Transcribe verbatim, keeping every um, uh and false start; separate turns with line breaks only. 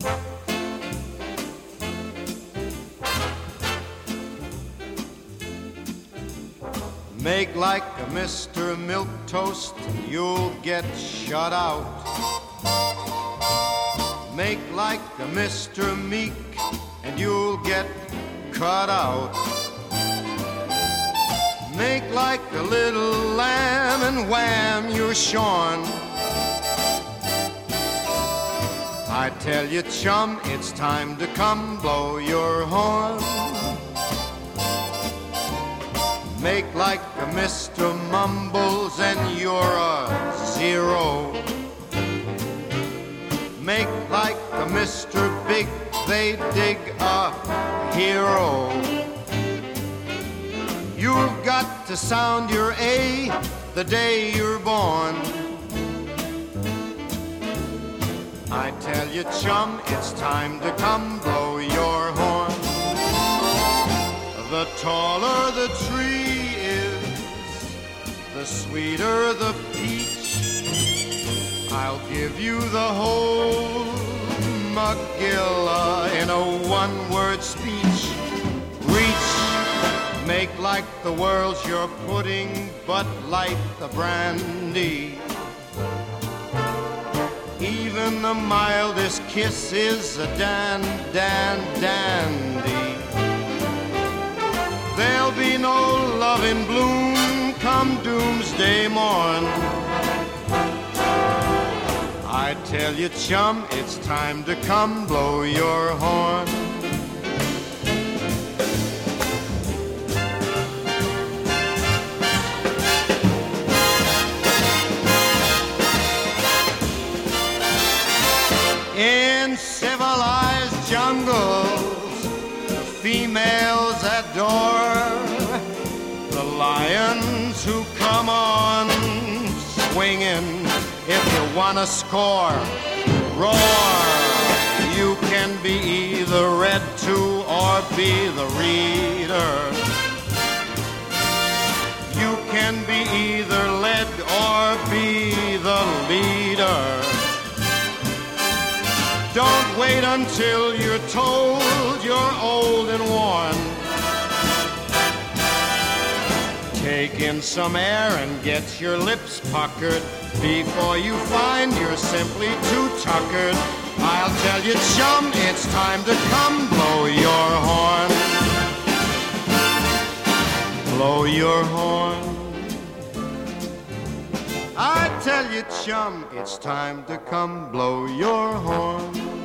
Make like a Mister Milquetoast, you'll get shut out. Make like a Mister Meek, and you'll get cut out. Make like a little lamb, and wham, you're shorn. I tell you, chum, it's time to come blow your horn. Make like a Mister Mumbles and you're a zero. Make like a Mister Big, they dig a hero. You've got to sound your A the day you're born. I tell you, chum, it's time to come blow your horn. The taller the tree is, the sweeter the peach. I'll give you the whole Magilla in a one-word speech. Reach, make like the world's your pudding, but light the brandy. Even the mildest kiss is a dan, dan, dandy. There'll be no love in bloom come doomsday morn. I tell you, chum, it's time to come blow your horn. In civilized jungles, the females adore the lions who come on swinging. If you wanna score, roar. You can be either read to or be the reader. You can be either led or be the leader. Don't wait until you're told you're old and worn. Take in some air and get your lips puckered before you find you're simply too tuckered. I'll tell you, chum, it's time to come blow your horn. Blow your horn. I tell you, chum, it's time to come blow your horn.